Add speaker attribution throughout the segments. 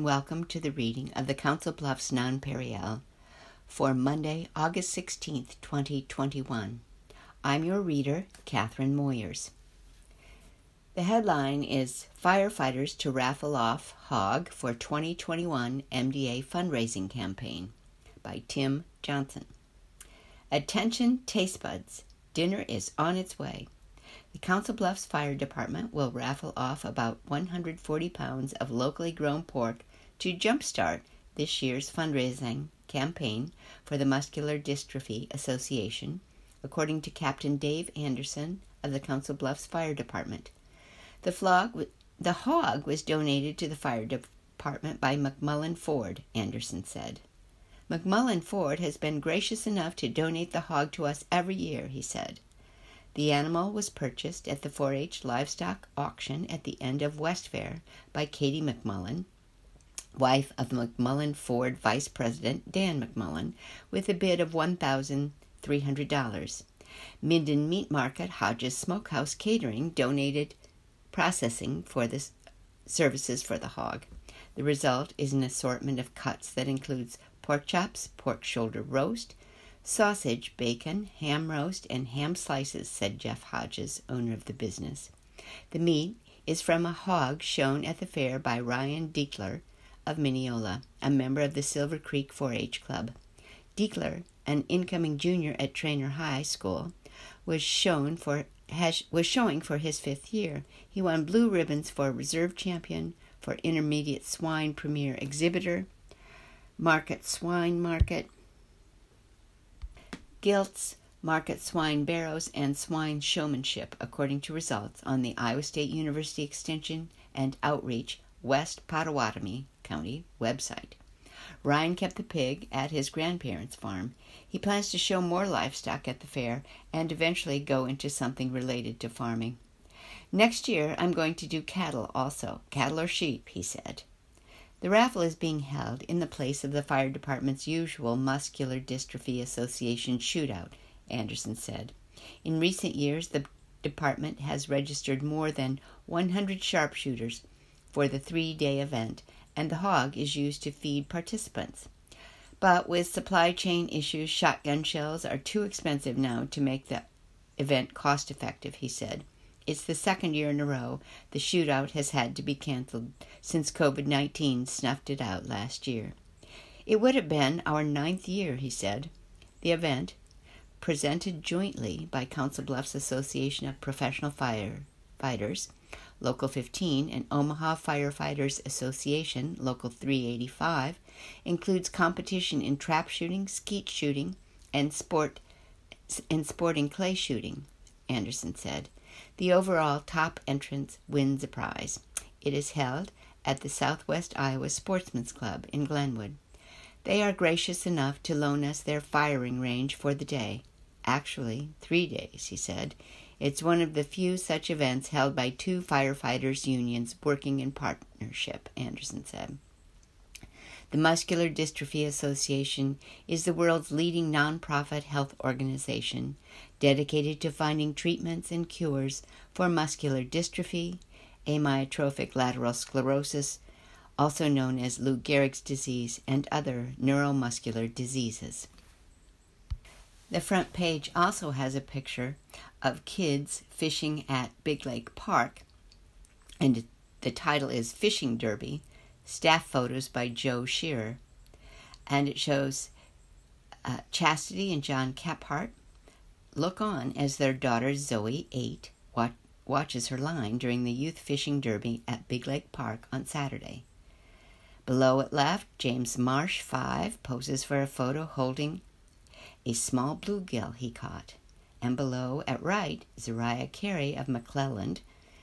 Speaker 1: and welcome to the reading of the Council Bluffs Nonpareil for Monday, August 16th, 2021. I'm your reader, Catherine Moyers. The headline is Firefighters to Raffle Off Hog for 2021 MDA Fundraising Campaign by Tim Johnson. Attention taste buds, dinner is on its way. The Council Bluffs Fire Department will raffle off about 140 pounds of locally grown pork to jumpstart this year's fundraising campaign for the Muscular Dystrophy Association, according to Captain Dave Anderson of the Council Bluffs Fire Department. The hog was donated to the fire department by McMullen Ford, Anderson said. McMullen Ford has been gracious enough to donate the hog to us every year, he said. The animal was purchased at the 4-H livestock auction at the end of West Fair by Katie McMullen, wife of McMullen Ford Vice President Dan McMullen, with a bid of $1,300. Minden Meat Market Hodges Smokehouse Catering donated processing for the services for the hog. The result is an assortment of cuts that includes pork chops, pork shoulder roast, sausage, bacon, ham roast, and ham slices, said Jeff Hodges, owner of the business. The meat is from a hog shown at the fair by Ryan Diekler of Mineola, a member of the Silver Creek 4-H Club. Diekler, an incoming junior at Trainer High School, was showing for his fifth year. He won blue ribbons for reserve champion, for intermediate swine premier exhibitor, market swine market, gilts, market swine barrows, and swine showmanship, according to results on the Iowa State University Extension and Outreach West Pottawatomie County website. Ryan kept the pig at his grandparents' farm. He plans to show more livestock at the fair and eventually go into something related to farming. Next year, I'm going to do cattle also, cattle or sheep, he said. The raffle is being held in the place of the fire department's usual Muscular Dystrophy Association shootout, Anderson said. In recent years, the department has registered more than 100 sharpshooters for the 3-day event, and the hog is used to feed participants. But with supply chain issues, shotgun shells are too expensive now to make the event cost-effective, he said. It's the second year in a row the shootout has had to be canceled since COVID-19 snuffed it out last year. It would have been our 9th year, he said. The event, presented jointly by Council Bluffs Association of Professional Firefighters, Local 15, and Omaha Firefighters Association, Local 385, includes competition in trap shooting, skeet shooting, and sporting clay shooting, Anderson said. The overall top entrant wins a prize. It is held at the Southwest Iowa Sportsman's Club in Glenwood. They are gracious enough to loan us their firing range for the day. Actually, 3 days, he said. It's one of the few such events held by 2 firefighters' unions working in partnership, Anderson said. The Muscular Dystrophy Association is the world's leading nonprofit health organization dedicated to finding treatments and cures for muscular dystrophy, amyotrophic lateral sclerosis, also known as Lou Gehrig's disease, and other neuromuscular diseases. The front page also has a picture of kids fishing at Big Lake Park, and the title is Fishing Derby, staff photos by Joe Shearer, and it shows Chastity and John Kephart look on as their daughter Zoe, 8, watches her line during the youth fishing derby at Big Lake Park on Saturday. Below at left, James Marsh, 5, poses for a photo holding a small bluegill he caught, and below at right, Zariah Carey of McClelland,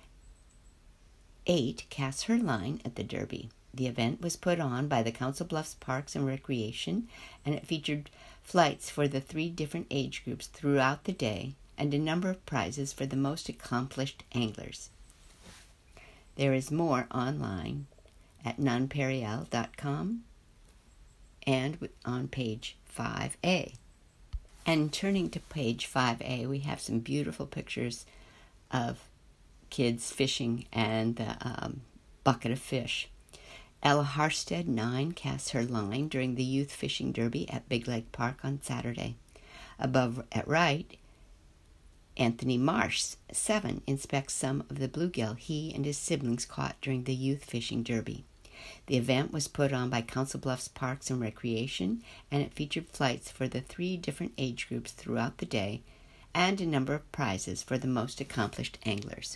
Speaker 1: 8, casts her line at the derby. The event was put on by the Council Bluffs Parks and Recreation, and it featured flights for the 3 different age groups throughout the day and a number of prizes for the most accomplished anglers. There is more online at nonpareil.com and on page 5A. And turning to page 5A, we have some beautiful pictures of kids fishing and the bucket of fish. Ella Harstead, 9, casts her line during the Youth Fishing Derby at Big Lake Park on Saturday. Above at right, Anthony Marsh, 7, inspects some of the bluegill he and his siblings caught during the Youth Fishing Derby. The event was put on by Council Bluffs Parks and Recreation, and it featured flights for the 3 different age groups throughout the day and a number of prizes for the most accomplished anglers.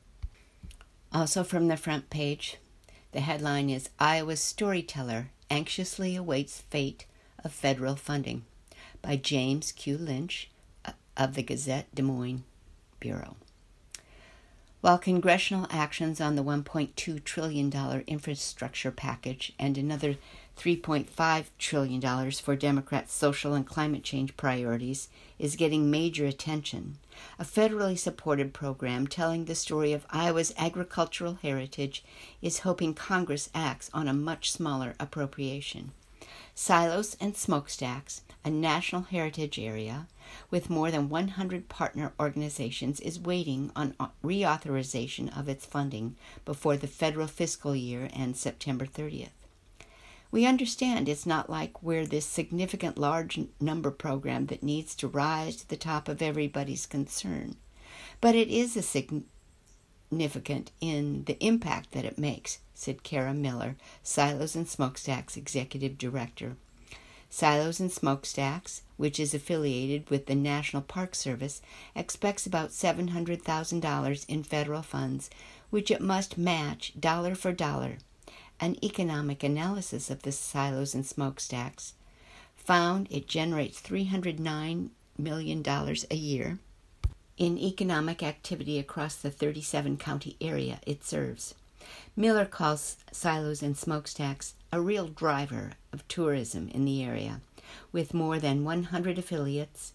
Speaker 1: Also from the front page, the headline is Iowa's Storyteller Anxiously Awaits Fate of Federal Funding by James Q. Lynch of the Gazette Des Moines Bureau. While congressional actions on the $1.2 trillion infrastructure package and another $3.5 trillion for Democrats' social and climate change priorities is getting major attention, a federally supported program telling the story of Iowa's agricultural heritage is hoping Congress acts on a much smaller appropriation. Silos and Smokestacks, a national heritage area with more than 100 partner organizations, is waiting on reauthorization of its funding before the federal fiscal year ends September 30th. We understand it's not like we're this significant large number program that needs to rise to the top of everybody's concern, but it is a significant in the impact that it makes, said Kara Miller, Silos and Smokestacks Executive Director. Silos and Smokestacks, which is affiliated with the National Park Service, expects about $700,000 in federal funds, which it must match dollar for dollar. An economic analysis of the Silos and Smokestacks found it generates $309 million a year in economic activity across the 37-county area it serves. Miller calls Silos and Smokestacks a real driver of tourism in the area, with more than 100 affiliates,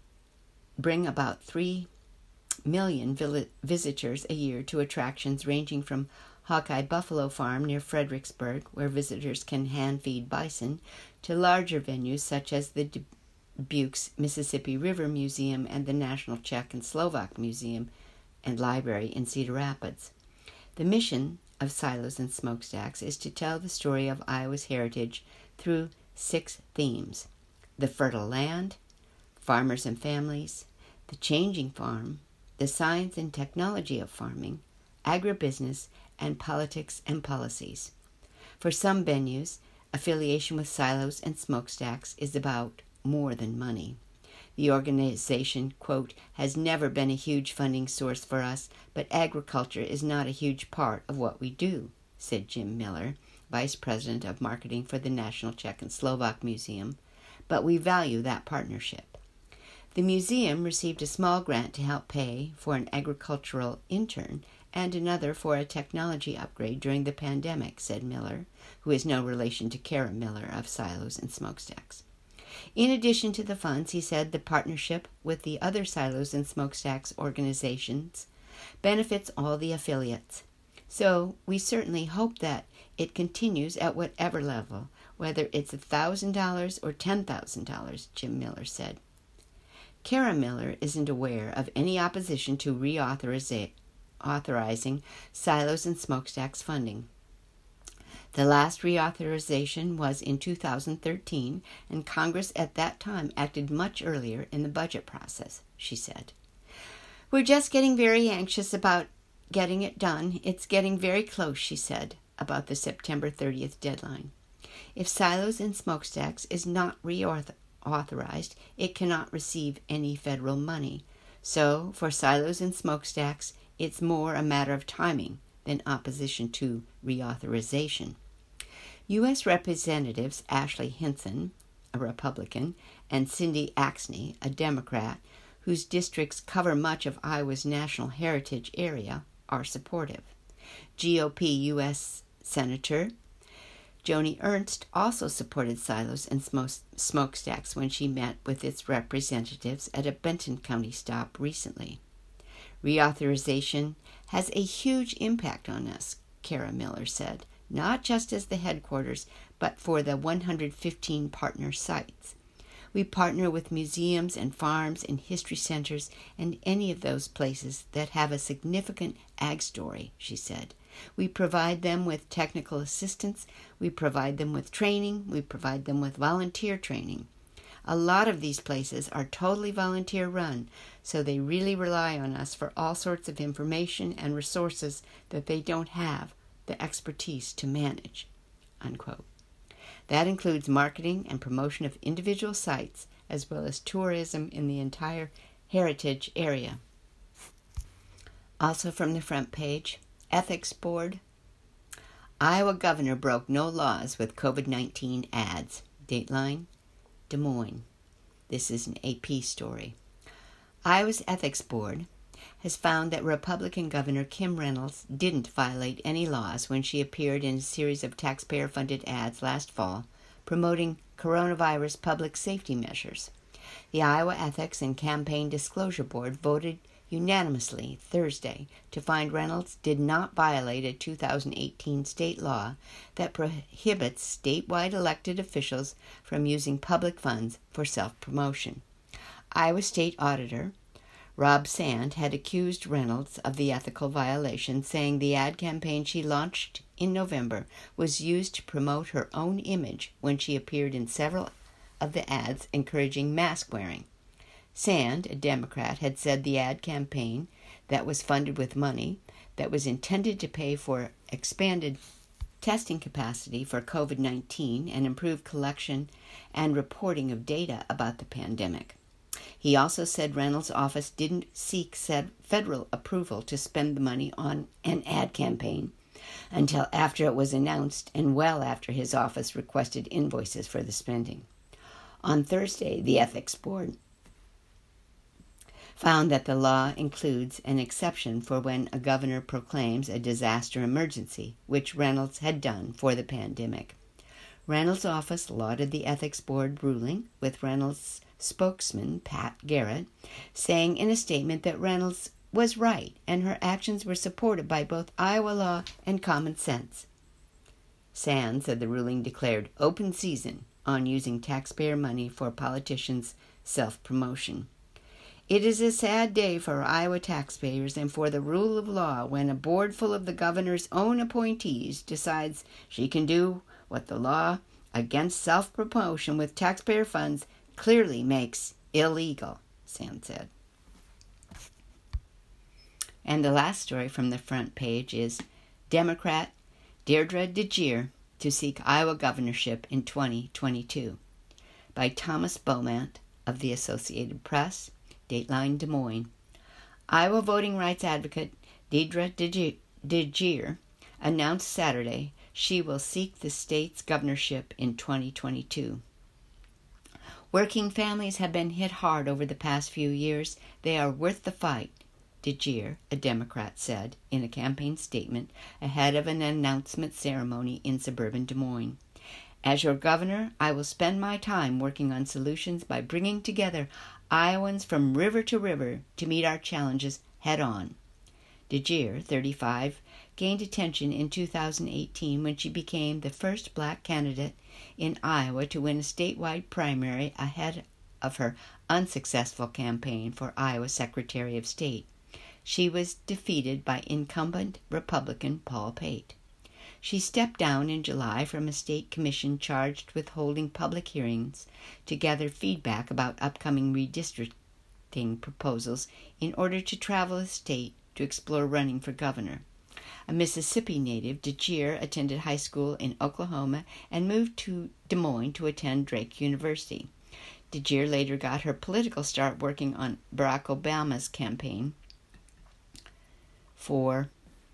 Speaker 1: bring about 3 million visitors a year to attractions ranging from Hawkeye Buffalo Farm near Fredericksburg, where visitors can hand-feed bison, to larger venues such as the Dubuque's Mississippi River Museum and the National Czech and Slovak Museum and Library in Cedar Rapids. The mission of Silos and Smokestacks is to tell the story of Iowa's heritage through 6 themes: the fertile land, farmers and families, the changing farm, the science and technology of farming, agribusiness, and politics and policies. For some venues, affiliation with Silos and Smokestacks is about more than money. The organization, quote, has never been a huge funding source for us, but agriculture is not a huge part of what we do, said Jim Miller, Vice President of Marketing for the National Czech and Slovak Museum, but we value that partnership. The museum received a small grant to help pay for an agricultural intern and another for a technology upgrade during the pandemic, said Miller, who is no relation to Kara Miller of Silos and Smokestacks. In addition to the funds, he said the partnership with the other Silos and Smokestacks organizations benefits all the affiliates. So we certainly hope that it continues at whatever level, whether it's $1,000 or $10,000, Jim Miller said. Kara Miller isn't aware of any opposition to authorizing Silos and Smokestacks funding. The last reauthorization was in 2013, and Congress at that time acted much earlier in the budget process, she said. We're just getting very anxious about getting it done. It's getting very close, she said, about the September 30th deadline. If Silos and Smokestacks is not reauthorized, it cannot receive any federal money. So, for Silos and Smokestacks, it's more a matter of timing than opposition to reauthorization. U.S. Representatives Ashley Hinson, a Republican, and Cindy Axne, a Democrat, whose districts cover much of Iowa's national heritage area, are supportive. GOP U.S. Senator Joni Ernst also supported Silos and Smokestacks when she met with its representatives at a Benton County stop recently. Reauthorization has a huge impact on us, Kara Miller said, not just as the headquarters, but for the 115 partner sites. We partner with museums and farms and history centers and any of those places that have a significant ag story, she said. We provide them with technical assistance, we provide them with training, we provide them with volunteer training. A lot of these places are totally volunteer run, so they really rely on us for all sorts of information and resources that they don't have the expertise to manage, unquote. That includes marketing and promotion of individual sites, as well as tourism in the entire heritage area. Also from the front page, Ethics Board. Iowa governor broke no laws with COVID-19 ads. Dateline, Des Moines. This is an AP story. Iowa's Ethics Board has found that Republican Governor Kim Reynolds didn't violate any laws when she appeared in a series of taxpayer-funded ads last fall promoting coronavirus public safety measures. The Iowa Ethics and Campaign Disclosure Board voted unanimously Thursday to find Reynolds did not violate a 2018 state law that prohibits statewide elected officials from using public funds for self-promotion. Iowa State Auditor Rob Sand had accused Reynolds of the ethical violation, saying the ad campaign she launched in November was used to promote her own image when she appeared in several of the ads encouraging mask wearing. Sand, a Democrat, had said the ad campaign that was funded with money that was intended to pay for expanded testing capacity for COVID-19 and improved collection and reporting of data about the pandemic. He also said Reynolds' office didn't seek federal approval to spend the money on an ad campaign until after it was announced and well after his office requested invoices for the spending. On Thursday, the Ethics Board found that the law includes an exception for when a governor proclaims a disaster emergency, which Reynolds had done for the pandemic. Reynolds' office lauded the Ethics Board ruling, with Reynolds' spokesman, Pat Garrett, saying in a statement that Reynolds was right and her actions were supported by both Iowa law and common sense. Sand said the ruling declared open season on using taxpayer money for politicians' self-promotion. It is a sad day for Iowa taxpayers and for the rule of law when a board full of the governor's own appointees decides she can do what the law against self-promotion with taxpayer funds clearly makes illegal, Sand said. And the last story from the front page is Democrat Deirdre DeGear to seek Iowa governorship in 2022 by Thomas Beaumont of the Associated Press, Dateline Des Moines. Iowa voting rights advocate Deirdre DeGear announced Saturday she will seek the state's governorship in 2022. Working families have been hit hard over the past few years. They are worth the fight, DeGear, a Democrat, said in a campaign statement ahead of an announcement ceremony in suburban Des Moines. As your governor, I will spend my time working on solutions by bringing together Iowans from river to river to meet our challenges head on. DeGear, 35, gained attention in 2018 when she became the first black candidate in Iowa to win a statewide primary ahead of her unsuccessful campaign for Iowa Secretary of State. She was defeated by incumbent Republican Paul Pate. She stepped down in July from a state commission charged with holding public hearings to gather feedback about upcoming redistricting proposals in order to travel the state to explore running for governor. A Mississippi native, DeGear attended high school in Oklahoma and moved to Des Moines to attend Drake University. DeGear later got her political start working on Barack Obama's campaign for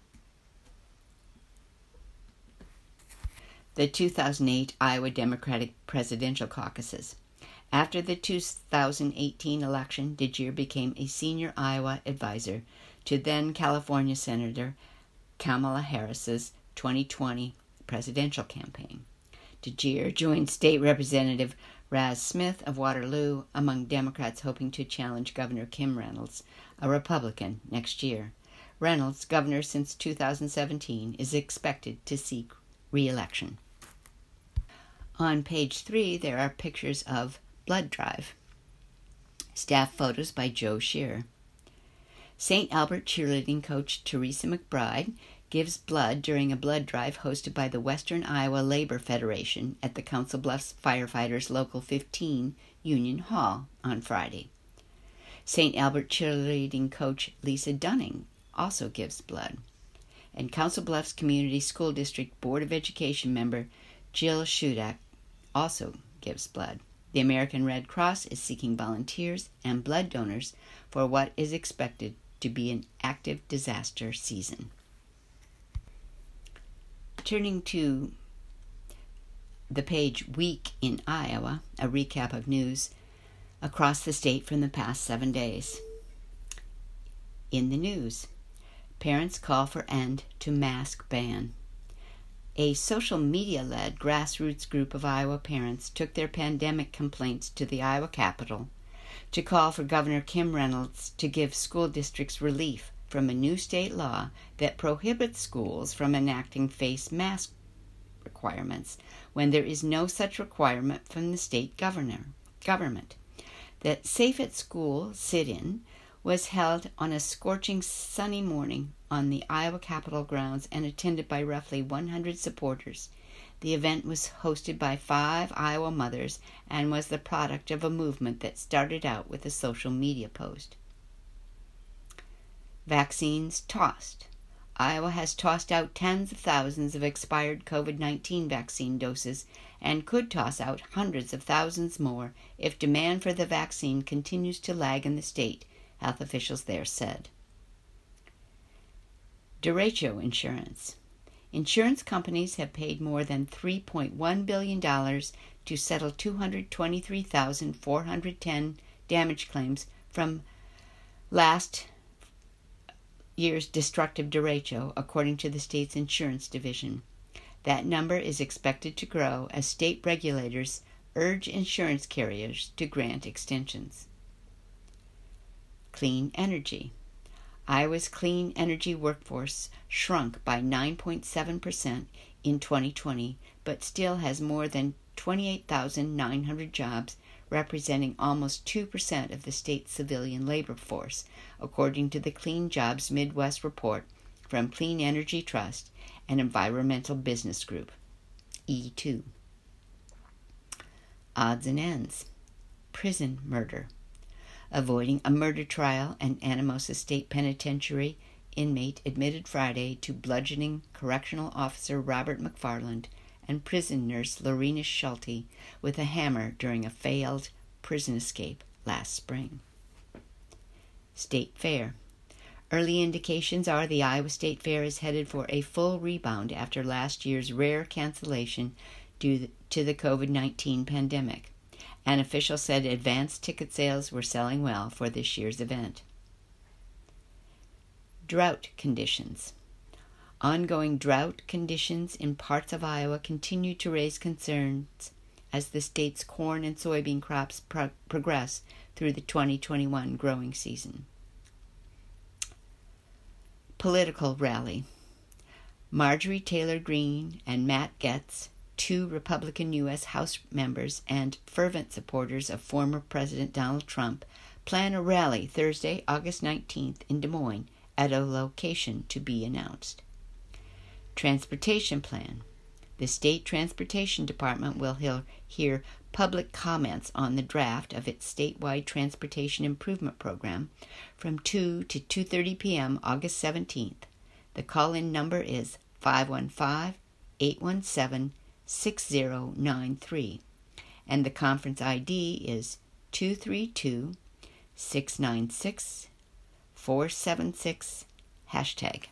Speaker 1: the 2008 Iowa Democratic presidential caucuses. After the 2018 election, DeGear became a senior Iowa advisor to then California Senator Kamala Harris's 2020 presidential campaign. DeGear joined State Representative Raz Smith of Waterloo among Democrats hoping to challenge Governor Kim Reynolds, a Republican, next year. Reynolds, governor since 2017, is expected to seek re-election. On page 3, there are pictures of blood drive. Staff photos by Joe Shearer. St. Albert cheerleading coach Teresa McBride gives blood during a blood drive hosted by the Western Iowa Labor Federation at the Council Bluffs Firefighters Local 15 Union Hall on Friday. St. Albert cheerleading coach Lisa Dunning also gives blood. And Council Bluffs Community School District Board of Education member Jill Shudak also gives blood. The American Red Cross is seeking volunteers and blood donors for what is expected to be an active disaster season. Turning to the page Week in Iowa, a recap of news across the state from the past 7 days. In the news, parents call for end to mask ban. A social media-led grassroots group of Iowa parents took their pandemic complaints to the Iowa Capitol to call for Governor Kim Reynolds to give school districts relief from a new state law that prohibits schools from enacting face mask requirements when there is no such requirement from the state government. The Safe at School sit-in was held on a scorching sunny morning on the Iowa Capitol grounds and attended by roughly 100 supporters. The event was hosted by 5 Iowa mothers and was the product of a movement that started out with a social media post. Vaccines tossed. Iowa has tossed out tens of thousands of expired COVID-19 vaccine doses and could toss out hundreds of thousands more if demand for the vaccine continues to lag in the state, health officials there said. Derecho Insurance. Insurance companies have paid more than $3.1 billion to settle 223,410 damage claims from last year's destructive derecho, according to the state's insurance division. That number is expected to grow as state regulators urge insurance carriers to grant extensions. Clean energy. Iowa's clean energy workforce shrunk by 9.7% in 2020, but still has more than 28,900 jobs, representing almost 2% of the state's civilian labor force, according to the Clean Jobs Midwest report from Clean Energy Trust and Environmental Business Group, E2. Odds and ends. Prison murder. Avoiding a murder trial, an Anamosa State Penitentiary inmate admitted Friday to bludgeoning correctional officer Robert McFarland and prison nurse Lorena Schulte with a hammer during a failed prison escape last spring. State Fair. Early indications are the Iowa State Fair is headed for a full rebound after last year's rare cancellation due to the COVID-19 pandemic. An official said advanced ticket sales were selling well for this year's event. Drought conditions. Ongoing drought conditions in parts of Iowa continue to raise concerns as the state's corn and soybean crops progress through the 2021 growing season. Political rally. Marjorie Taylor Greene and Matt Gaetz, 2 Republican U.S. House members and fervent supporters of former President Donald Trump, plan a rally Thursday, August 19th in Des Moines at a location to be announced. Transportation plan. The State Transportation Department will hear public comments on the draft of its statewide transportation improvement program from 2 to 2:30 p.m. August 17th. The call-in number is 515-817-6093, and the conference ID is 232-696-476 #.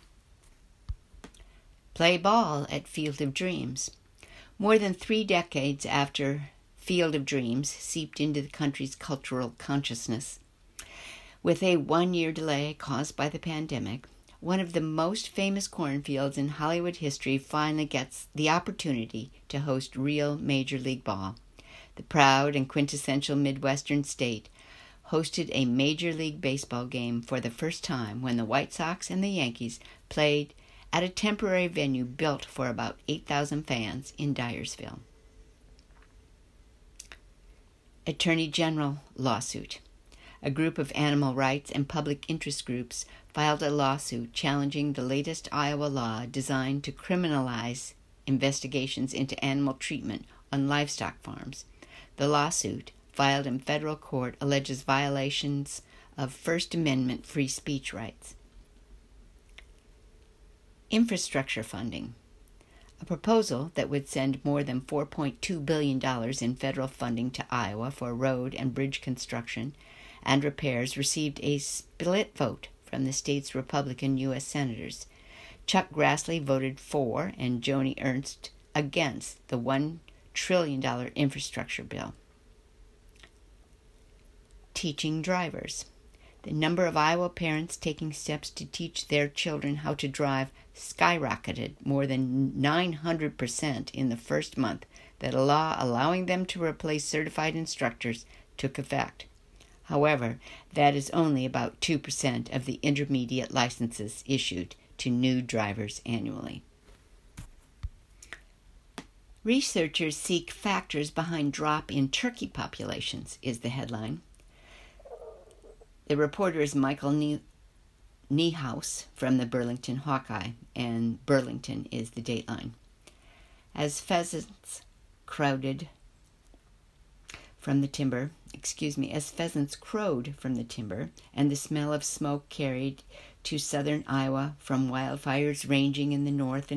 Speaker 1: Play ball at Field of Dreams. More than 3 decades after Field of Dreams seeped into the country's cultural consciousness, with a 1-year delay caused by the pandemic, one of the most famous cornfields in Hollywood history finally gets the opportunity to host real Major League Ball. The proud and quintessential Midwestern state hosted a Major League Baseball game for the first time when the White Sox and the Yankees played at a temporary venue built for about 8,000 fans in Dyersville. Attorney General lawsuit. A group of animal rights and public interest groups filed a lawsuit challenging the latest Iowa law designed to criminalize investigations into animal treatment on livestock farms. The lawsuit, filed in federal court, alleges violations of First Amendment free speech rights. Infrastructure funding. A proposal that would send more than $4.2 billion in federal funding to Iowa for road and bridge construction and repairs received a split vote from the state's Republican U.S. senators. Chuck Grassley voted for and Joni Ernst against the $1 trillion infrastructure bill. Teaching drivers. The number of Iowa parents taking steps to teach their children how to drive skyrocketed more than 900% in the first month that a law allowing them to replace certified instructors took effect. However, that is only about 2% of the intermediate licenses issued to new drivers annually. Researchers seek factors behind drop in turkey populations, is the headline. The reporter is Michael Niehaus from the Burlington Hawkeye, and Burlington is the dateline. As pheasants crowed from the timber, and the smell of smoke carried to southern Iowa from wildfires raging in the north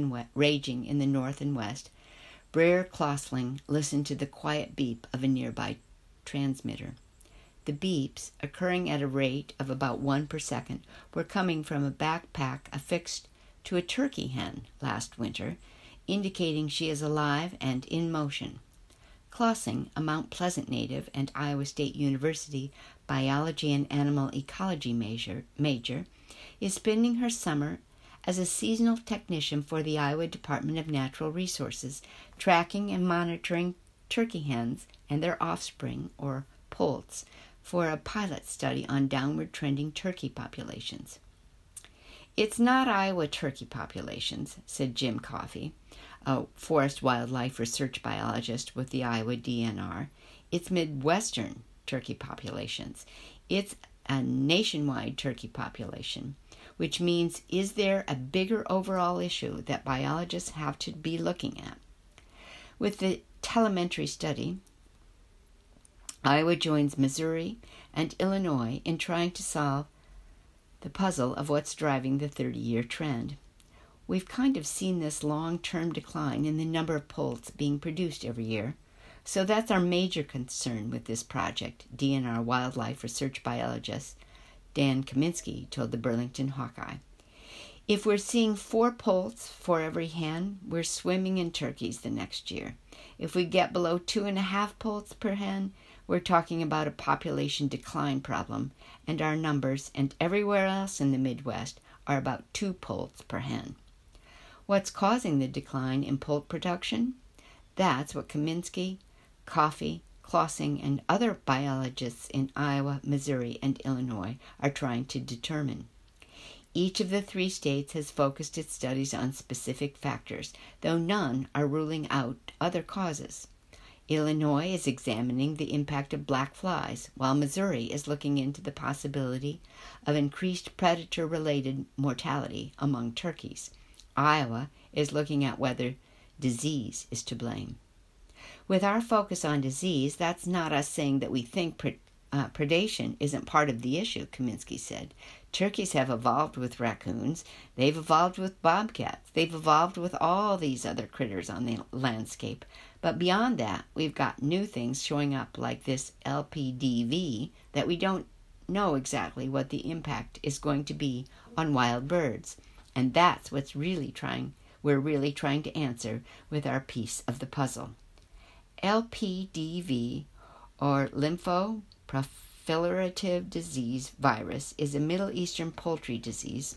Speaker 1: and west, Brer Klossling listened to the quiet beep of a nearby transmitter. The beeps, occurring at a rate of about 1 per second, were coming from a backpack affixed to a turkey hen last winter, indicating she is alive and in motion. Klossling, a Mount Pleasant native and Iowa State University biology and animal ecology major, is spending her summer as a seasonal technician for the Iowa Department of Natural Resources, tracking and monitoring turkey hens and their offspring, or poults, for a pilot study on downward trending turkey populations. It's not Iowa turkey populations, said Jim Coffey, a forest wildlife research biologist with the Iowa DNR. It's Midwestern turkey populations. It's a nationwide turkey population, which means, is there a bigger overall issue that biologists have to be looking at? With the telemetry study, Iowa joins Missouri and Illinois in trying to solve the puzzle of what's driving the 30-year trend. We've kind of seen this long-term decline in the number of poults being produced every year, so that's our major concern with this project, DNR wildlife research biologist Dan Kaminsky told the Burlington Hawkeye. If we're seeing 4 poults for every hen, we're swimming in turkeys the next year. If we get below 2.5 poults per hen, we're talking about a population decline problem, and our numbers, and everywhere else in the Midwest, are about 2 poults per hen. What's causing the decline in poult production? That's what Kaminsky, Coffey, Klossling, and other biologists in Iowa, Missouri, and Illinois are trying to determine. Each of the 3 states has focused its studies on specific factors, though none are ruling out other causes. Illinois is examining the impact of black flies, while Missouri is looking into the possibility of increased predator-related mortality among turkeys. Iowa is looking at whether disease is to blame. With our focus on disease, that's not us saying that we think predation isn't part of the issue, Kaminsky said. Turkeys have evolved with raccoons. They've evolved with bobcats. They've evolved with all these other critters on the landscape. But beyond that, we've got new things showing up like this LPDV that we don't know exactly what the impact is going to be on wild birds. And that's what's we're really trying to answer with our piece of the puzzle. LPDV, or lymphoproliferative disease virus, is a Middle Eastern poultry disease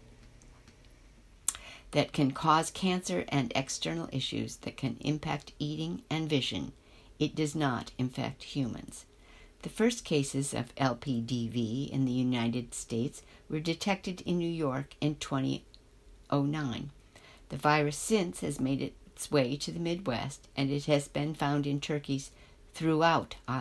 Speaker 1: that can cause cancer and external issues that can impact eating and vision. It does not infect humans. The first cases of LPDV in the United States were detected in New York in 2009. The virus since has made its way to the Midwest, and it has been found in turkeys throughout Iowa,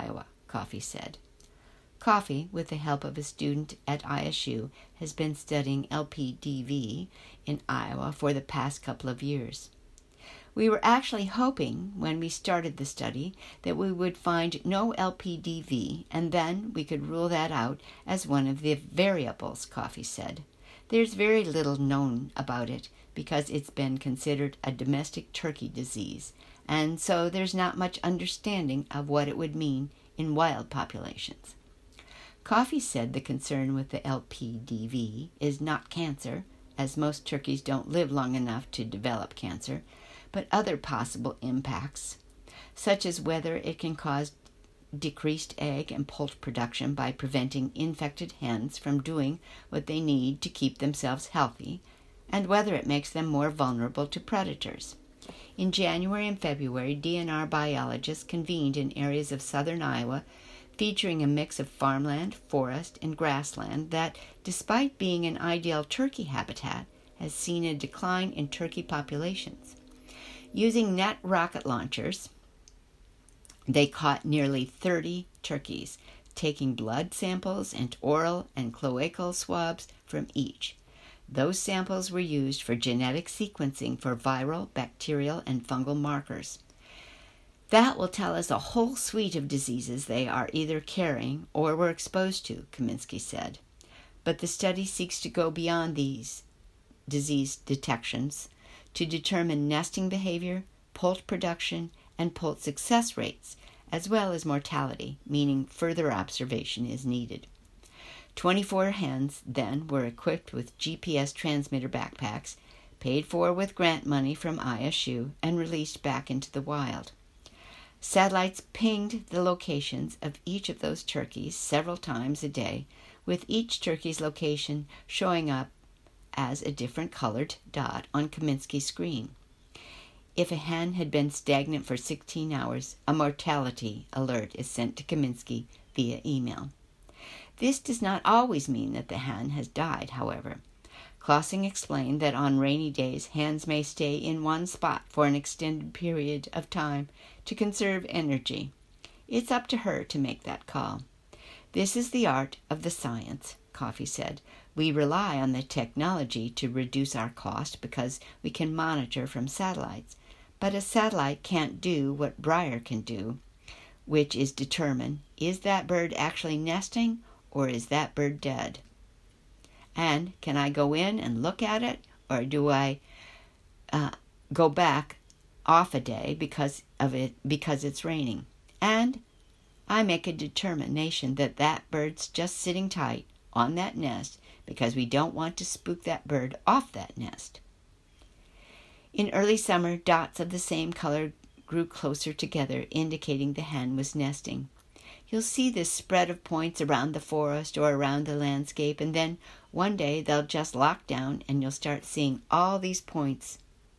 Speaker 1: Coffey said. Coffey, with the help of a student at ISU, has been studying LPDV in Iowa for the past couple of years. We were actually hoping, when we started the study, that we would find no LPDV, and then we could rule that out as one of the variables, Coffey said. There's very little known about it because it's been considered a domestic turkey disease, and so there's not much understanding of what it would mean in wild populations. Coffey said the concern with the LPDV is not cancer, as most turkeys don't live long enough to develop cancer, but other possible impacts, such as whether it can cause decreased egg and poult production by preventing infected hens from doing what they need to keep themselves healthy, and whether it makes them more vulnerable to predators. In January and February, DNR biologists convened in areas of southern Iowa featuring a mix of farmland, forest, and grassland that, despite being an ideal turkey habitat, has seen a decline in turkey populations. Using net rocket launchers, they caught nearly 30 turkeys, taking blood samples and oral and cloacal swabs from each. Those samples were used for genetic sequencing for viral, bacterial, and fungal markers. That will tell us a whole suite of diseases they are either carrying or were exposed to, Kaminsky said. But the study seeks to go beyond these disease detections to determine nesting behavior, poult production, and poult success rates, as well as mortality, meaning further observation is needed. 24 hens then were equipped with GPS transmitter backpacks, paid for with grant money from ISU, and released back into the wild. Satellites pinged the locations of each of those turkeys several times a day, with each turkey's location showing up as a different colored dot on Kaminsky's screen. If a hen had been stagnant for 16 hours, a mortality alert is sent to Kaminsky via email. This does not always mean that the hen has died, however. Clausing explained that on rainy days, hens may stay in one spot for an extended period of time to conserve energy. It's up to her to make that call. This is the art of the science, Coffey said. We rely on the technology to reduce our cost because we can monitor from satellites. But a satellite can't do what Breyer can do, which is determine, is that bird actually nesting or is that bird dead? And can I go in and look at it, or do I go back off a day because it's raining? And I make a determination that that bird's just sitting tight on that nest because we don't want to spook that bird off that nest. In early summer, dots of the same color grew closer together, indicating the hen was nesting. You'll see this spread of points around the forest or around the landscape, and then one day they'll just lock down and you'll start seeing all these points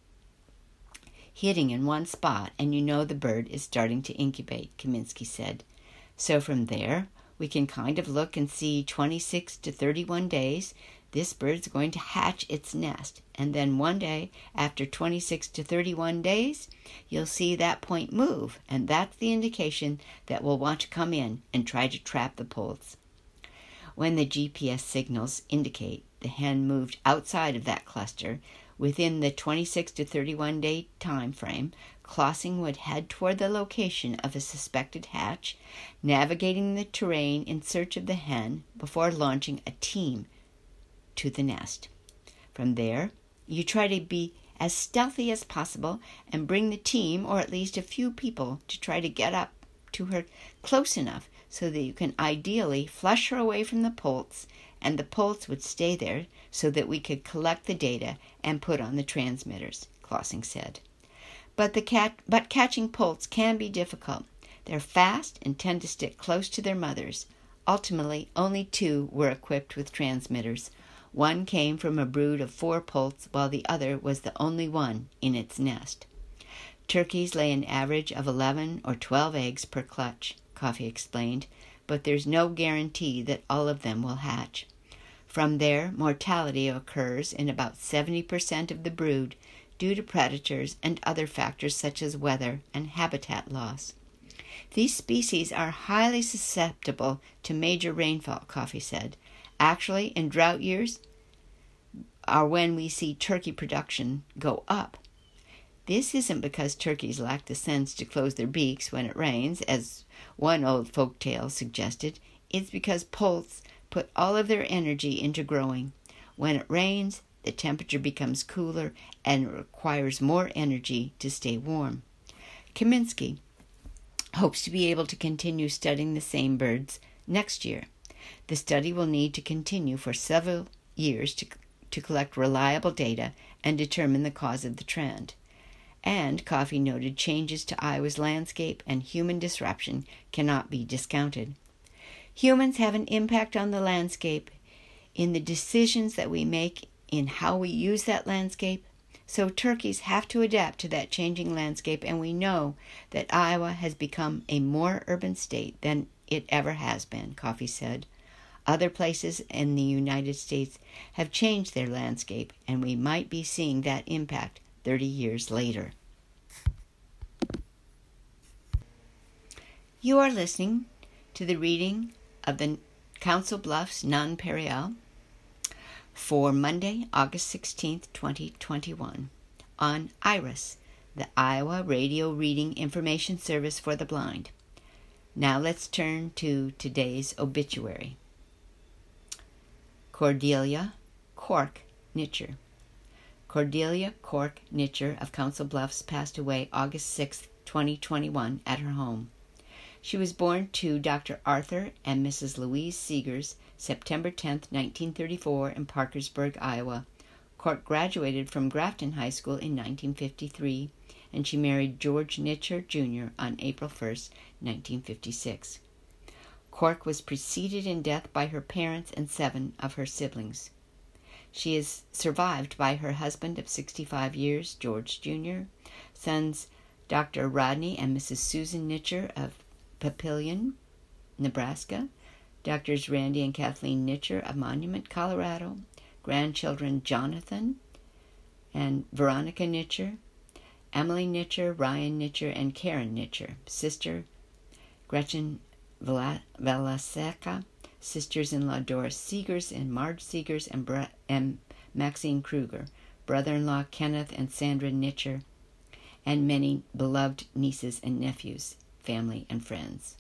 Speaker 1: hitting in one spot, and you know the bird is starting to incubate, Kaminsky said. So from there, we can kind of look and see 26 to 31 days, this bird's going to hatch its nest. And then one day, after 26 to 31 days, you'll see that point move, and that's the indication that we'll want to come in and try to trap the poults. When the GPS signals indicate the hen moved outside of that cluster, within the 26 to 31 day time frame, Clausing would head toward the location of a suspected hatch, navigating the terrain in search of the hen before launching a team to the nest. From there, you try to be as stealthy as possible and bring the team, or at least a few people, to try to get up to her close enough so that you can ideally flush her away from the poults, and the poults would stay there so that we could collect the data and put on the transmitters, Clausing said. But catching poults can be difficult. They're fast and tend to stick close to their mothers. Ultimately, only 2 were equipped with transmitters. One came from a brood of 4 poults, while the other was the only one in its nest. Turkeys lay an average of 11 or 12 eggs per clutch, Coffey explained, but there's no guarantee that all of them will hatch. From there, mortality occurs in about 70% of the brood due to predators and other factors such as weather and habitat loss. These species are highly susceptible to major rainfall, Coffey said. Actually, in drought years are when we see turkey production go up. This isn't because turkeys lack the sense to close their beaks when it rains, as one old folk tale suggested. It's because poults put all of their energy into growing. When it rains, the temperature becomes cooler and it requires more energy to stay warm. Kaminsky hopes to be able to continue studying the same birds next year. The study will need to continue for several years to collect reliable data and determine the cause of the trend. And Coffey noted changes to Iowa's landscape and human disruption cannot be discounted. Humans have an impact on the landscape in the decisions that we make in how we use that landscape. So turkeys have to adapt to that changing landscape, and we know that Iowa has become a more urban state than it ever has been, Coffey said. Other places in the United States have changed their landscape, and we might be seeing that impact 30 years later. You are listening to the reading of the Council Bluffs Nonpareil for Monday, August 16th, 2021, on IRIS, the Iowa Radio Reading Information Service for the Blind. Now let's turn to today's obituary. Cordelia Cork Nitcher. Cordelia Cork Nitcher of Council Bluffs passed away August 6, 2021, at her home. She was born to Dr. Arthur and Mrs. Louise Seegers September 10, 1934, in Parkersburg, Iowa. Cork graduated from Grafton High School in 1953, and she married George Nitcher, Jr. on April 1, 1956. Cork was preceded in death by her parents and 7 of her siblings. She is survived by her husband of 65 years, George Jr., sons Dr. Rodney and Mrs. Susan Nitcher of Papillion, Nebraska, Doctors Randy and Kathleen Nitcher of Monument, Colorado, grandchildren Jonathan and Veronica Nitcher, Emily Nitcher, Ryan Nitcher, and Karen Nitcher, sister Gretchen Velaseca, sisters-in-law Doris Seegers and Marge Seegers, and Maxine Kruger, brother-in-law Kenneth and Sandra Nitcher, and many beloved nieces and nephews, family and friends.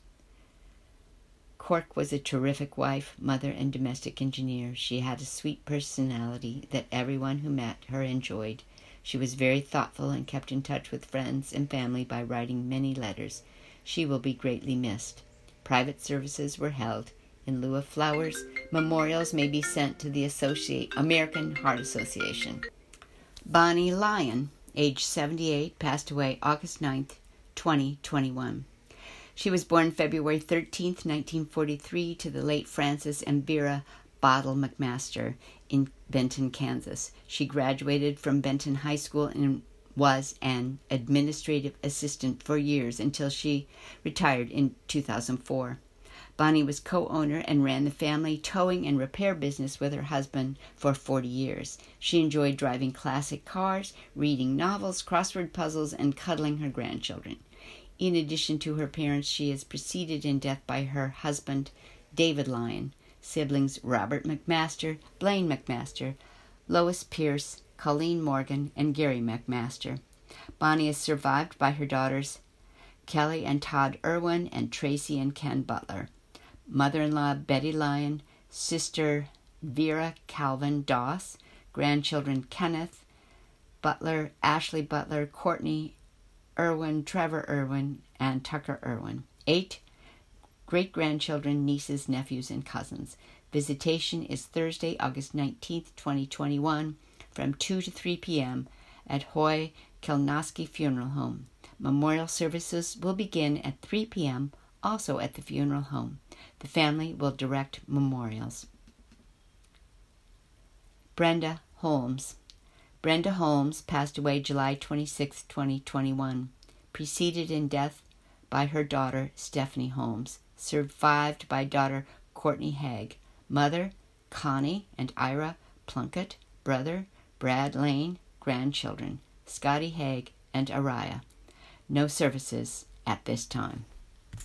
Speaker 1: Cork was a terrific wife, mother, and domestic engineer. She had a sweet personality that everyone who met her enjoyed. She was very thoughtful and kept in touch with friends and family by writing many letters. She will be greatly missed. Private services were held. In lieu of flowers, memorials may be sent to the American Heart Association. Bonnie Lyon, age 78, passed away August 9th, 2021. She was born February 13th, 1943, to the late Francis and Vera Bottle McMaster in Benton, Kansas. She graduated from Benton High School and was an administrative assistant for years until she retired in 2004. Bonnie was co-owner and ran the family towing and repair business with her husband for 40 years. She enjoyed driving classic cars, reading novels, crossword puzzles, and cuddling her grandchildren. In addition to her parents, she is preceded in death by her husband, David Lyon, siblings Robert McMaster, Blaine McMaster, Lois Pierce, Colleen Morgan, and Gary McMaster. Bonnie is survived by her daughters, Kelly and Todd Irwin, and Tracy and Ken Butler, mother-in-law Betty Lyon, sister Vera Calvin Doss, grandchildren Kenneth Butler, Ashley Butler, Courtney Irwin, Trevor Irwin, and Tucker Irwin. 8 great-grandchildren, nieces, nephews, and cousins. Visitation is Thursday, August 19th, 2021, from 2 to 3 p.m. at Hoy Kilnosky Funeral Home. Memorial services will begin at 3 p.m., also at the funeral home. The family will direct memorials. Brenda Holmes. Brenda Holmes passed away July 26, 2021, preceded in death by her daughter, Stephanie Holmes, survived by daughter Courtney Haig, mother Connie and Ira Plunkett, brother Brad Lane, grandchildren Scotty Haig and Araya. No services at this time.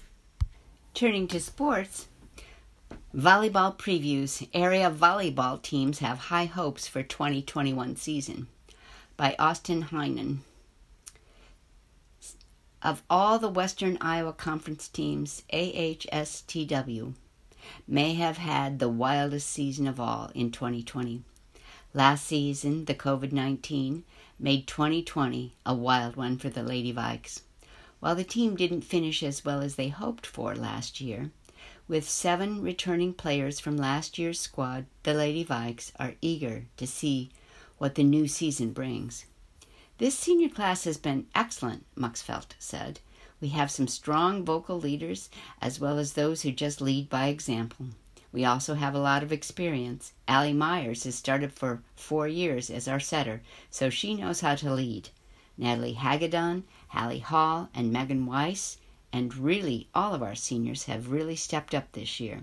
Speaker 1: Turning to sports, volleyball previews. Area volleyball teams have high hopes for 2021 season by Austin Heinen. Of all the Western Iowa Conference teams, AHSTW may have had the wildest season of all in 2020. Last season, the COVID-19 made 2020 a wild one for the Lady Vikes. While the team didn't finish as well as they hoped for last year, with 7 returning players from last year's squad, the Lady Vikes are eager to see what the new season brings. This senior class has been excellent, Muxfelt said. We have some strong vocal leaders as well as those who just lead by example. We also have a lot of experience. Allie Myers has started for 4 years as our setter, so she knows how to lead. Natalie Hagedon, Hallie Hall, and Megan Weiss, and really all of our seniors have really stepped up this year.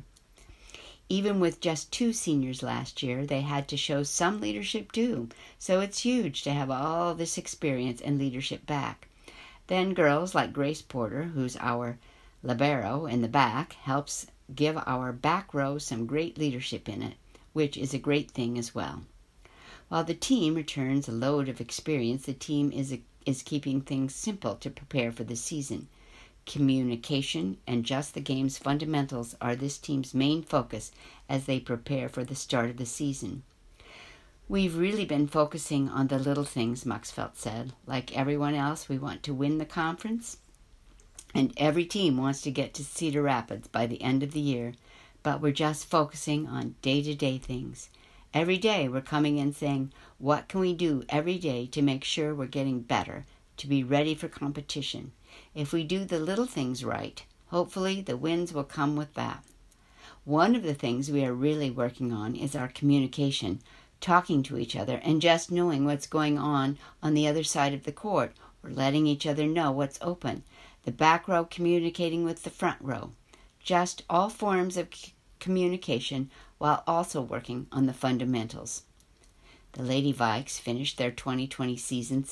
Speaker 1: Even with just 2 seniors last year, they had to show some leadership too, so it's huge to have all this experience and leadership back. Then girls like Grace Porter, who's our libero in the back, helps give our back row some great leadership in it, which is a great thing as well. While the team returns a load of experience, the team is keeping things simple to prepare for the season. Communication and just the game's fundamentals are this team's main focus as they prepare for the start of the season. We've really been focusing on the little things, Muxfelt said. Like everyone else, we want to win the conference, and every team wants to get to Cedar Rapids by the end of the year, but we're just focusing on day-to-day things. Every day we're coming in saying, what can we do every day to make sure we're getting better, to be ready for competition? If we do the little things right, hopefully the wins will come with that. One of the things we are really working on is our communication, talking to each other and just knowing what's going on the other side of the court, or letting each other know what's open. The back row communicating with the front row. Just all forms of communication while also working on the fundamentals. The Lady Vikes finished their 2020 season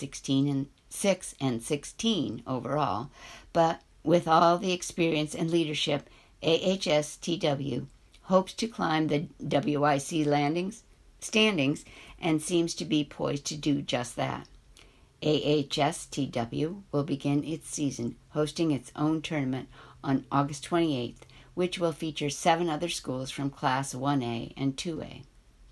Speaker 1: 6-16 overall, but with all the experience and leadership, AHSTW hopes to climb the WIC standings and seems to be poised to do just that. AHSTW will begin its season hosting its own tournament on August 28th, which will feature 7 other schools from Class 1A and 2A.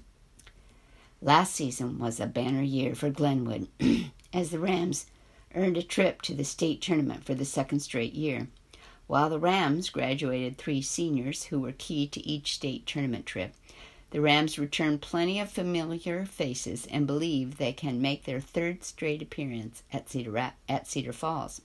Speaker 1: Last season was a banner year for Glenwood, as the Rams earned a trip to the state tournament for the 2nd straight year. While the Rams graduated 3 seniors who were key to each state tournament trip, the Rams returned plenty of familiar faces and believe they can make their 3rd straight appearance at Cedar Falls.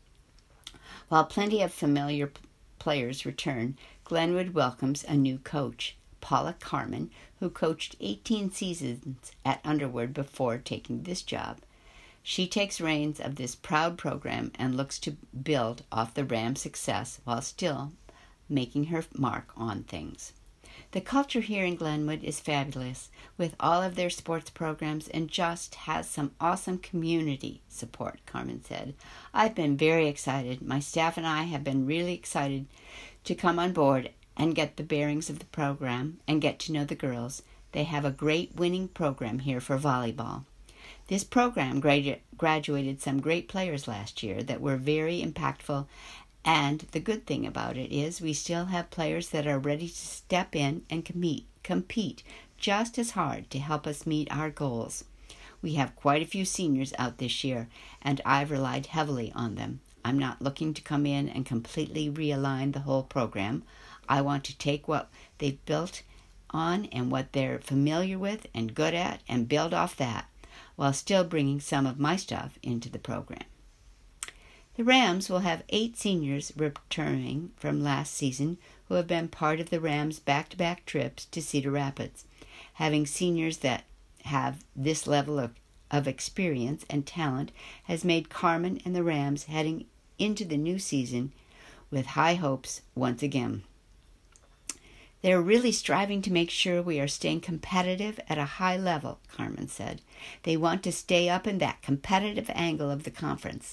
Speaker 1: While plenty of familiar players return, Glenwood welcomes a new coach, Paula Carmen, who coached 18 seasons at Underwood before taking this job. She takes reins of this proud program and looks to build off the Rams' success while still making her mark on things. The culture here in Glenwood is fabulous, with all of their sports programs, and just has some awesome community support, Carmen said. I've been very excited. My staff and I have been really excited to come on board and get the bearings of the program and get to know the girls. They have a great winning program here for volleyball. This program graduated some great players last year that were very impactful, and the good thing about it is we still have players that are ready to step in and compete just as hard to help us meet our goals. We have quite a few seniors out this year, and I've relied heavily on them. I'm not looking to come in and completely realign the whole program. I want to take what they've built on and what they're familiar with and good at and build off that, while still bringing some of my stuff into the program. The Rams will have 8 seniors returning from last season who have been part of the Rams' back-to-back trips to Cedar Rapids. Having seniors that have this level of experience and talent has made Carmen and the Rams heading into the new season with high hopes once again. They're really striving to make sure we are staying competitive at a high level, Carmen said. They want to stay up in that competitive angle of the conference.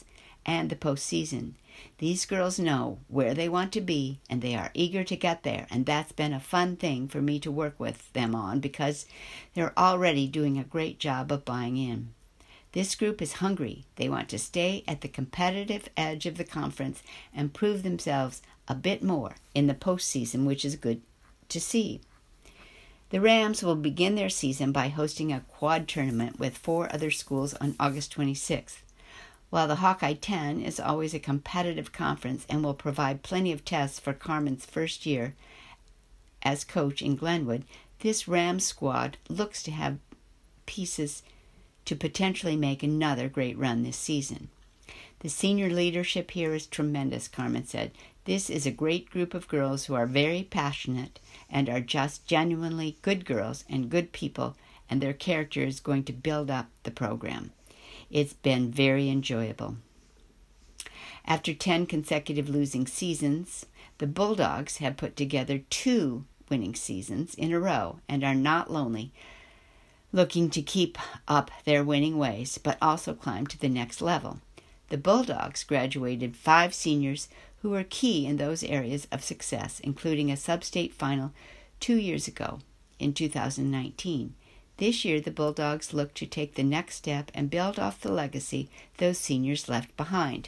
Speaker 1: and the postseason. These girls know where they want to be, and they are eager to get there, and that's been a fun thing for me to work with them on because they're already doing a great job of buying in. This group is hungry. They want to stay at the competitive edge of the conference and prove themselves a bit more in the postseason, which is good to see. The Rams will begin their season by hosting a quad tournament with 4 other schools on August 26th. While the Hawkeye 10 is always a competitive conference and will provide plenty of tests for Carmen's first year as coach in Glenwood, this Rams squad looks to have pieces to potentially make another great run this season. The senior leadership here is tremendous, Carmen said. This is a great group of girls who are very passionate and are just genuinely good girls and good people, and their character is going to build up the program. It's been very enjoyable. After 10 consecutive losing seasons, the Bulldogs have put together 2 winning seasons in a row and are not lonely, looking to keep up their winning ways, but also climb to the next level. The Bulldogs graduated 5 seniors who were key in those areas of success, including a sub-state final 2 years ago in 2019. This year, the Bulldogs look to take the next step and build off the legacy those seniors left behind.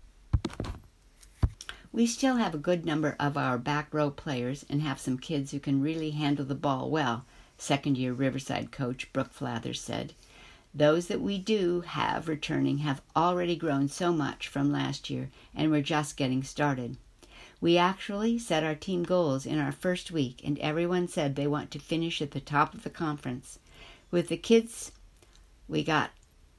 Speaker 1: We still have a good number of our back row players and have some kids who can really handle the ball well, second-year Riverside coach Brooke Flathers said. Those that we do have returning have already grown so much from last year, and we're just getting started. We actually set our team goals in our first week, and everyone said they want to finish at the top of the conference. With the kids we got,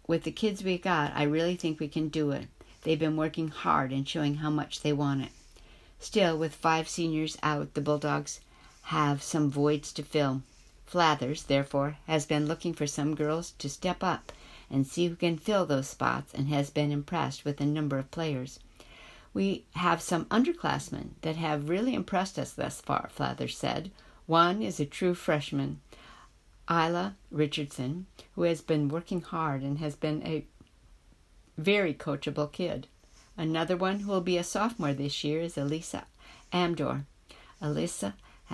Speaker 1: I really think we can do it. They've been working hard and showing how much they want it. Still, with 5 seniors out, the Bulldogs have some voids to fill. Flathers, therefore, has been looking for some girls to step up and see who can fill those spots and has been impressed with a number of players. We have some underclassmen that have really impressed us thus far, Flathers said. One is a true freshman, Isla Richardson, who has been working hard and has been a very coachable kid. Another one who will be a sophomore this year is Elisa Amdor. Elisa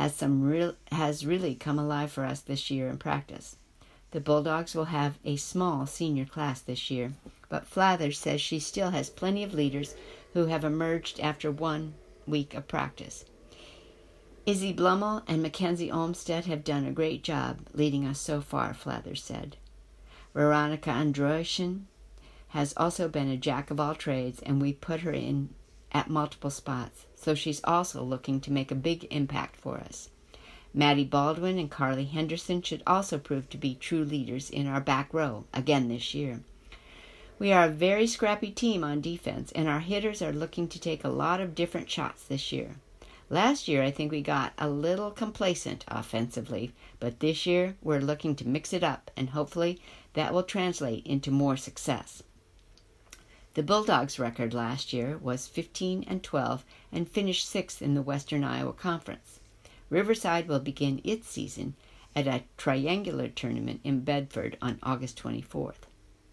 Speaker 1: has really come alive for us this year in practice. The Bulldogs will have a small senior class this year, but Flathers says she still has plenty of leaders who have emerged after 1 week of practice. Izzy Blummel and Mackenzie Olmstead have done a great job leading us so far, Flathers said. Veronica Androishin has also been a jack of all trades, and we put her in at multiple spots, so she's also looking to make a big impact for us. Maddie Baldwin and Carly Henderson should also prove to be true leaders in our back row again this year. We are a very scrappy team on defense, and our hitters are looking to take a lot of different shots this year. Last year, I think we got a little complacent offensively, but this year we're looking to mix it up, and hopefully that will translate into more success. The Bulldogs' record last year was 15-12 and finished 6th in the Western Iowa Conference. Riverside will begin its season at a triangular tournament in Bedford on August 24th.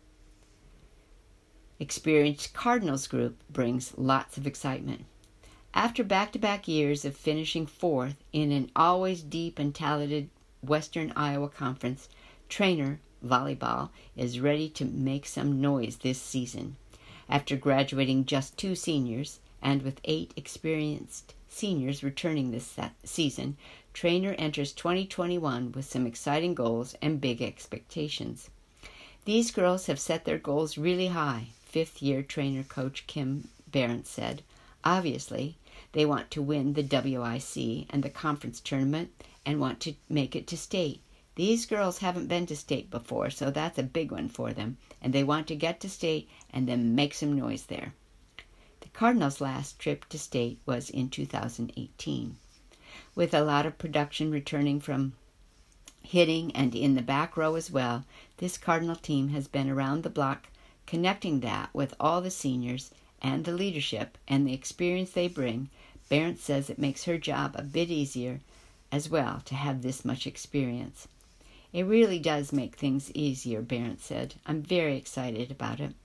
Speaker 1: Experienced Cardinals group brings lots of excitement. After back-to-back years of finishing 4th in an always deep and talented Western Iowa Conference, Trainer Volleyball is ready to make some noise this season. After graduating just 2 seniors, and with 8 experienced seniors returning this season, Trainer enters 2021 with some exciting goals and big expectations. These girls have set their goals really high, 5th-year Trainer coach Kim Barron said. Obviously, they want to win the WIC and the conference tournament and want to make it to state. These girls haven't been to state before, so that's a big one for them, and they want to get to state and then make some noise there. The Cardinals' last trip to state was in 2018. With a lot of production returning from hitting and in the back row as well, this Cardinal team has been around the block, connecting that with all the seniors and the leadership and the experience they bring. Barron says it makes her job a bit easier as well to have this much experience. It really does make things easier, Barron said. I'm very excited about it.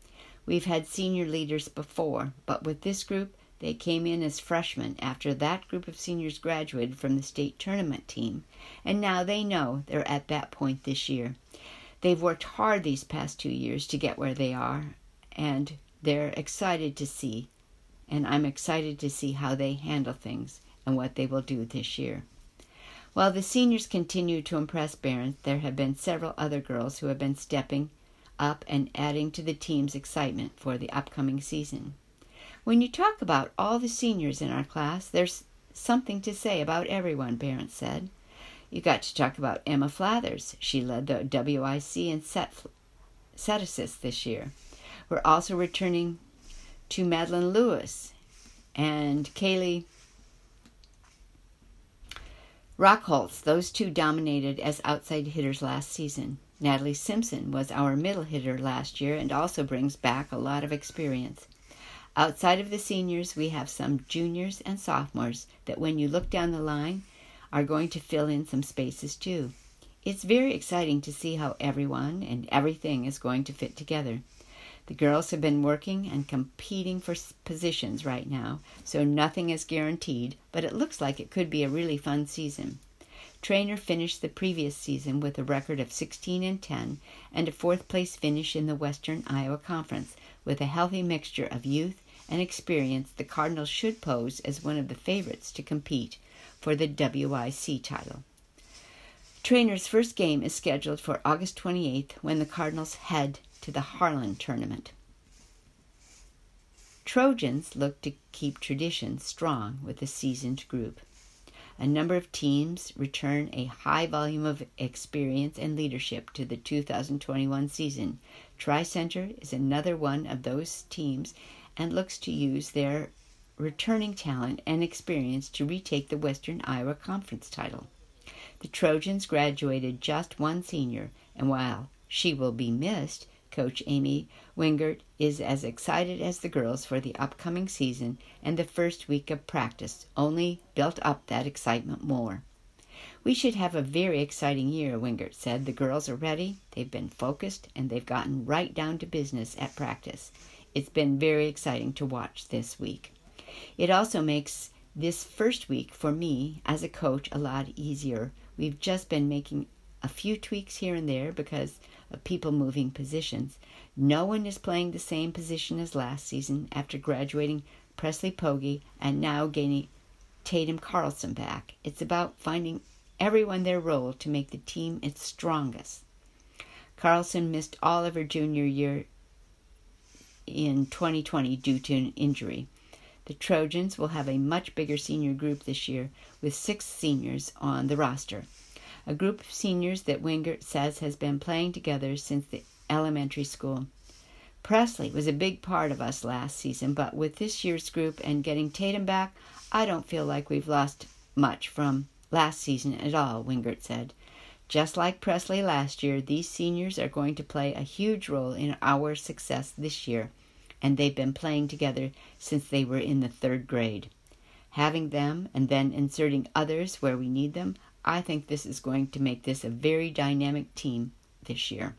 Speaker 1: We've had senior leaders before, but with this group, they came in as freshmen after that group of seniors graduated from the state tournament team, and now they know they're at that point this year. They've worked hard these past 2 years to get where they are, and they're excited to see, and I'm excited to see how they handle things and what they will do this year. While the seniors continue to impress parents, there have been several other girls who have been stepping up and adding to the team's excitement for the upcoming season. When you talk about all the seniors in our class, there's something to say about everyone, parents said. You got to talk about Emma Flathers. She led the WIC in set assist this year. We're also returning to Madeline Lewis and Kaylee Rockholz. Those two dominated as outside hitters last season. Natalie Simpson was our middle hitter last year and also brings back a lot of experience. Outside of the seniors, we have some juniors and sophomores that when you look down the line are going to fill in some spaces too. It's very exciting to see how everyone and everything is going to fit together. The girls have been working and competing for positions right now, so nothing is guaranteed, but it looks like it could be a really fun season. Trainer finished the previous season with a record of 16-10 and a fourth-place finish in the Western Iowa Conference. With a healthy mixture of youth and experience, the Cardinals should pose as one of the favorites to compete for the WIC title. Trainer's first game is scheduled for August 28th when the Cardinals head to the Harlan tournament. Trojans look to keep tradition strong with a seasoned group. A number of teams return a high volume of experience and leadership to the 2021 season. Tri-Center is another one of those teams and looks to use their returning talent and experience to retake the Western Iowa Conference title. The Trojans graduated just one senior, and while she will be missed, Coach Amy Wingert is as excited as the girls for the upcoming season, and the first week of practice only built up that excitement more. We should have a very exciting year, Wingert said. The girls are ready, they've been focused, and they've gotten right down to business at practice. It's been very exciting to watch this week. It also makes this first week for me as a coach a lot easier. We've just been making a few tweaks here and there because of people moving positions. No one is playing the same position as last season after graduating Presley Pogge and now gaining Tatum Carlson back. It's about finding everyone their role to make the team its strongest. Carlson missed all of her junior year in 2020 due to an injury. The Trojans will have a much bigger senior group this year with 6 seniors on the roster. A group of seniors that Wingert says has been playing together since the elementary school. Presley was a big part of us last season, but with this year's group and getting Tatum back, I don't feel like we've lost much from last season at all, Wingert said. Just like Presley last year, these seniors are going to play a huge role in our success this year, and they've been playing together since they were in the 3rd grade. Having them and then inserting others where we need them, I think this is going to make this a very dynamic team this year.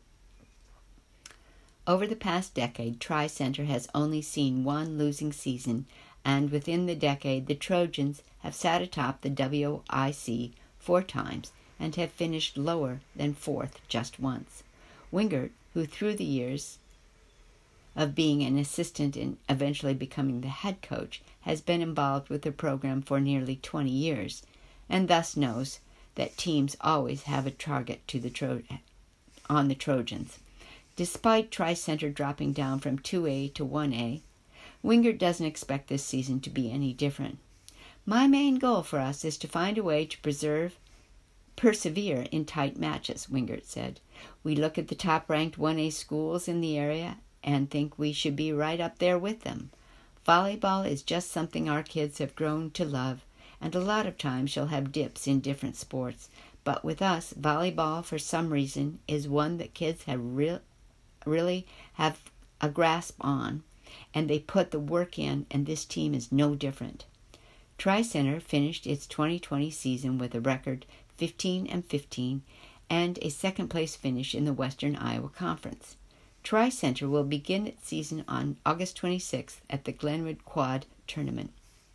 Speaker 1: Over the past decade, Tri-Center has only seen one losing season, and within the decade, the Trojans have sat atop the WIC 4 times and have finished lower than 4th just once. Wingert, who through the years of being an assistant and eventually becoming the head coach, has been involved with the program for nearly 20 years, and thus knows that teams always have a target to on the Trojans. Despite Tri-Center dropping down from 2A to 1A, Wingert doesn't expect this season to be any different. My main goal for us is to find a way to persevere in tight matches, Wingert said. We look at the top-ranked 1A schools in the area and think we should be right up there with them. Volleyball is just something our kids have grown to love, and a lot of times you'll have dips in different sports. But with us, volleyball, for some reason, is one that kids have really have a grasp on, and they put the work in, and this team is no different. Tri-Center finished its 2020 season with a record 15-15 and a second-place finish in the Western Iowa Conference. Tri-Center will begin its season on August 26th at the Glenwood Quad Tournament.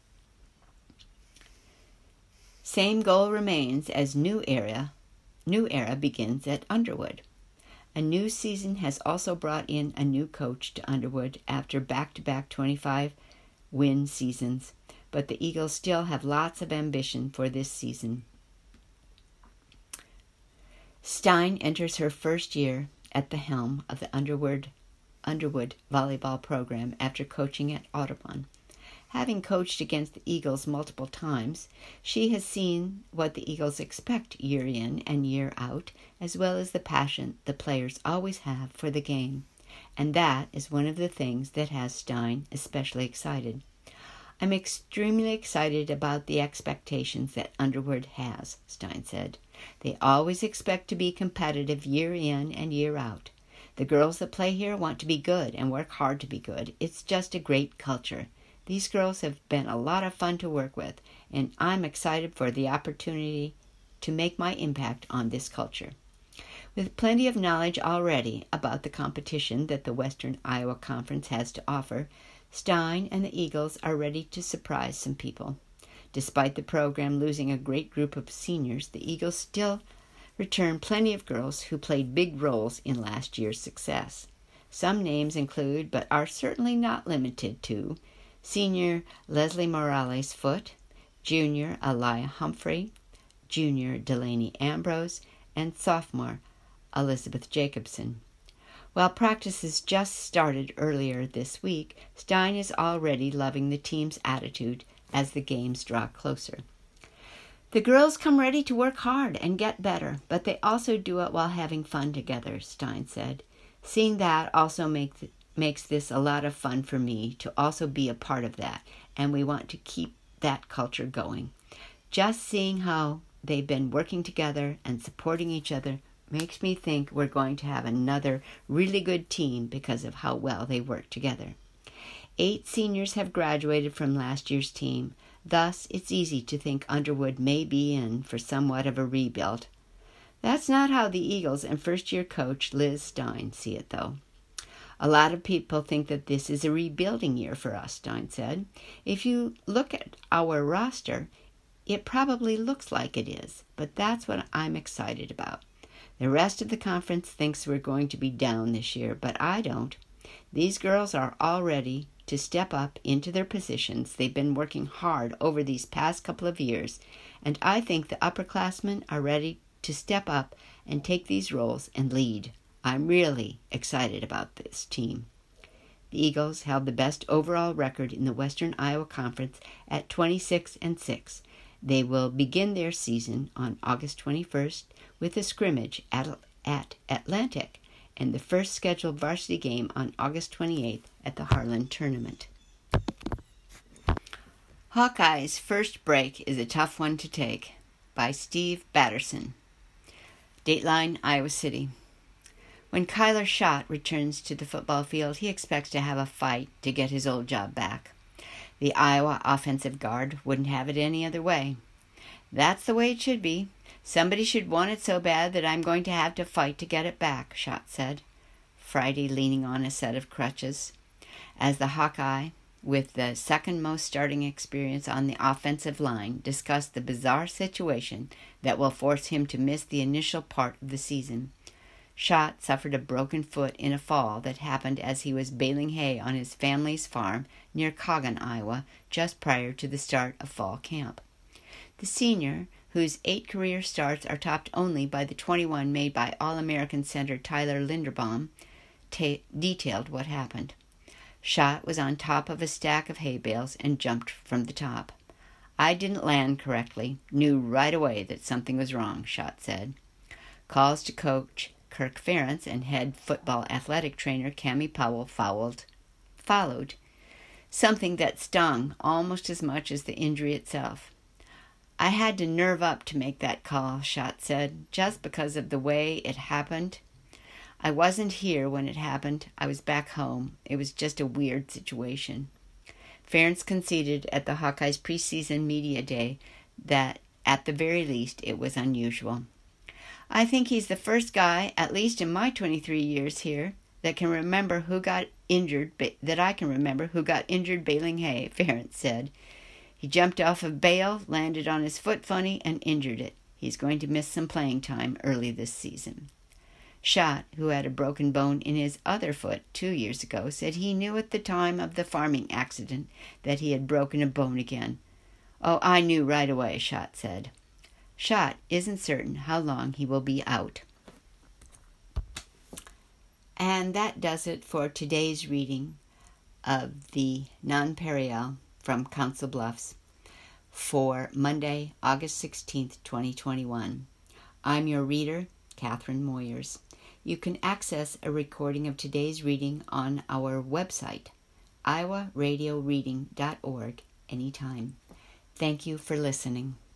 Speaker 1: Same goal remains as New Era begins at Underwood. A new season has also brought in a new coach to Underwood after back-to-back 25-win seasons, but the Eagles still have lots of ambition for this season. Stein enters her first year at the helm of the Underwood volleyball program after coaching at Audubon. Having coached against the Eagles multiple times, she has seen what the Eagles expect year in and year out, as well as the passion the players always have for the game. And that is one of the things that has Stein especially excited. I'm extremely excited about the expectations that Underwood has, Stein said. They always expect to be competitive year in and year out. The girls that play here want to be good and work hard to be good. It's just a great culture. These girls have been a lot of fun to work with, and I'm excited for the opportunity to make my impact on this culture. With plenty of knowledge already about the competition that the Western Iowa Conference has to offer, Stein and the Eagles are ready to surprise some people. Despite the program losing a great group of seniors, the Eagles still return plenty of girls who played big roles in last year's success. Some names include, but are certainly not limited to, senior Leslie Morales-Foote, junior Aliyah Humphrey, junior Delaney Ambrose, and sophomore Elizabeth Jacobson. While practices just started earlier this week, Stein is already loving the team's attitude as the games draw closer. The girls come ready to work hard and get better, but they also do it while having fun together, Stein said. Seeing that also makes this a lot of fun for me to also be a part of that, and we want to keep that culture going. Just seeing how they've been working together and supporting each other makes me think we're going to have another really good team because of how well they work together. 8 seniors have graduated from last year's team, thus it's easy to think Underwood may be in for somewhat of a rebuild. That's not how the Eagles and first-year coach Liz Stein see it, though. A lot of people think that this is a rebuilding year for us, Stein said. If you look at our roster, it probably looks like it is, but that's what I'm excited about. The rest of the conference thinks we're going to be down this year, but I don't. These girls are all ready to step up into their positions. They've been working hard over these past couple of years, and I think the upperclassmen are ready to step up and take these roles and lead. I'm really excited about this team. The Eagles held the best overall record in the Western Iowa Conference at 26-6. They will begin their season on August 21st with a scrimmage at Atlantic and the first scheduled varsity game on August 28th at the Harlan Tournament. Hawkeyes' first break is a tough one to take, by Steve Batterson. Dateline, Iowa City. When Kyler Schott returns to the football field, he expects to have a fight to get his old job back. The Iowa offensive guard wouldn't have it any other way. That's the way it should be. Somebody should want it so bad that I'm going to have to fight to get it back, Schott said, Friday leaning on a set of crutches. As the Hawkeye, with the second most starting experience on the offensive line, discussed the bizarre situation that will force him to miss the initial part of the season. Schott suffered a broken foot in a fall that happened as he was baling hay on his family's farm near Coggan, Iowa, just prior to the start of fall camp. The senior, whose 8 career starts are topped only by the 21 made by All-American center Tyler Linderbaum, detailed what happened. Schott was on top of a stack of hay bales and jumped from the top. I didn't land correctly, knew right away that something was wrong, Schott said. Calls to coach Kirk Ferentz and head football athletic trainer Cammie Powell followed, something that stung almost as much as the injury itself. I had to nerve up to make that call, Schott said, just because of the way it happened. I wasn't here when it happened. I was back home. It was just a weird situation. Ferentz conceded at the Hawkeyes preseason media day that, at the very least, it was unusual. I think he's the first guy, at least in my 23 years here, that can remember who got injured baling hay, Ferentz said. He jumped off a bale, landed on his foot funny, and injured it. He's going to miss some playing time early this season. Schott, who had a broken bone in his other foot 2 years ago, said he knew at the time of the farming accident that he had broken a bone again. "Oh, I knew right away," Schott said. Schott isn't certain how long he will be out. And that does it for today's reading of the Nonpareil from Council Bluffs for Monday, August 16th, 2021. I'm your reader, Catherine Moyers. You can access a recording of today's reading on our website, iowaradioreading.org, anytime. Thank you for listening.